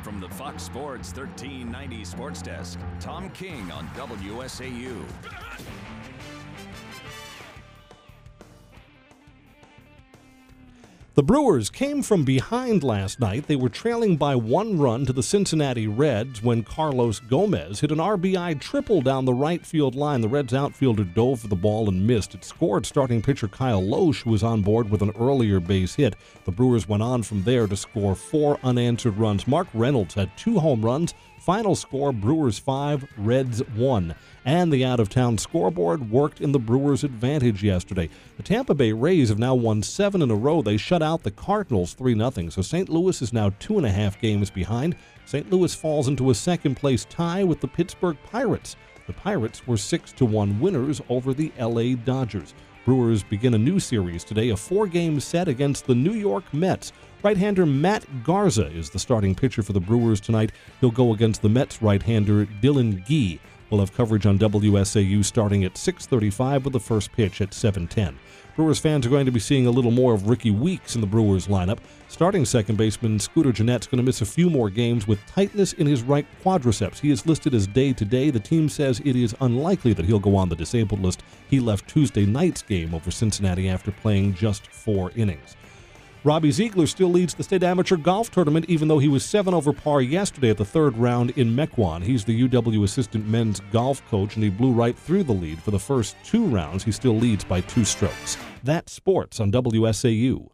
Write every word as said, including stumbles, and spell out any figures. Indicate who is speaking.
Speaker 1: From the Fox Sports thirteen ninety Sports Desk, Tom King on W S A U.
Speaker 2: The Brewers came from behind last night. They were trailing by one run to the Cincinnati Reds when Carlos Gomez hit an R B I triple down the right field line. The Reds outfielder dove for the ball and missed. It scored starting pitcher Kyle Loesch, who was on board with an earlier base hit. The Brewers went on from there to score four unanswered runs. Mark Reynolds had two home runs. Final score, Brewers five, Reds one. And the out-of-town scoreboard worked in the Brewers' advantage yesterday. The Tampa Bay Rays have now won seven in a row. They shut out the Cardinals three nothing. So Saint Louis is now two and a half games behind. Saint Louis falls into a second-place tie with the Pittsburgh Pirates. The Pirates were six to one winners over the L A Dodgers. Brewers begin a new series today, a four-game set against the New York Mets. Right-hander Matt Garza is the starting pitcher for the Brewers tonight. He'll go against the Mets right-hander Dylan Gee. We'll have coverage on W S A U starting at six thirty-five with the first pitch at seven ten. Brewers fans are going to be seeing a little more of Ricky Weeks in the Brewers lineup. Starting second baseman Scooter Gennett's going to miss a few more games with tightness in his right quadriceps. He is listed as day-to-day. The team says it is unlikely that he'll go on the disabled list. He left Tuesday night's game over Cincinnati after playing just four innings. Robbie Ziegler still leads the state amateur golf tournament, even though he was seven over par yesterday at the third round in Mequon. He's the U W assistant men's golf coach, and he blew right through the lead for the first two rounds. He still leads by two strokes. That's sports on W S A U.